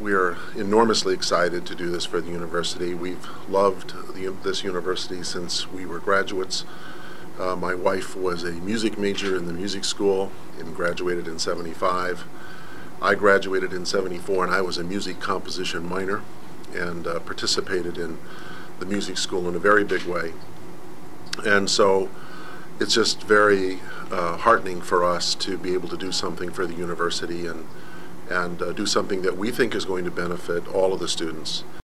we are enormously excited to do this for the university. We've loved this university since we were graduates. My wife was a music major in the music school and graduated in '75. I graduated in '74 and I was a music composition minor and participated in the music school in a very big way. And so it's just very heartening for us to be able to do something for the university and do something that we think is going to benefit all of the students.